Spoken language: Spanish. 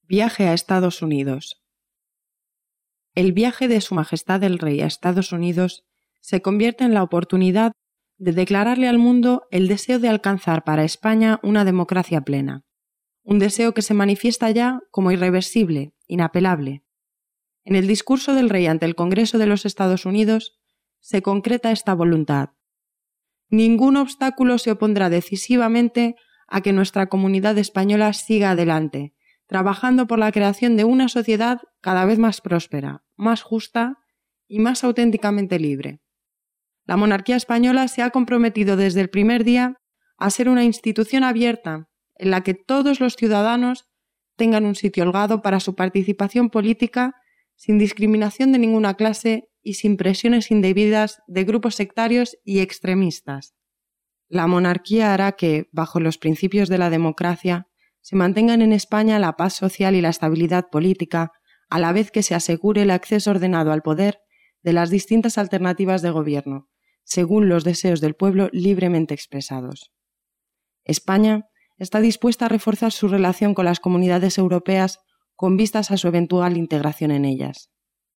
Viaje a Estados Unidos. El viaje de Su Majestad el Rey a Estados Unidos se convierte en la oportunidad de declararle al mundo el deseo de alcanzar para España una democracia plena, un deseo que se manifiesta ya como irreversible, inapelable. En el discurso del Rey ante el Congreso de los Estados Unidos se concreta esta voluntad. Ningún obstáculo se opondrá decisivamente a que nuestra comunidad española siga adelante, trabajando por la creación de una sociedad cada vez más próspera, más justa y más auténticamente libre. La monarquía española se ha comprometido desde el primer día a ser una institución abierta en la que todos los ciudadanos tengan un sitio holgado para su participación política sin discriminación de ninguna clase y sin presiones indebidas de grupos sectarios y extremistas. La monarquía hará que, bajo los principios de la democracia, se mantengan en España la paz social y la estabilidad política, a la vez que se asegure el acceso ordenado al poder de las distintas alternativas de gobierno, según los deseos del pueblo libremente expresados. España está dispuesta a reforzar su relación con las comunidades europeas con vistas a su eventual integración en ellas.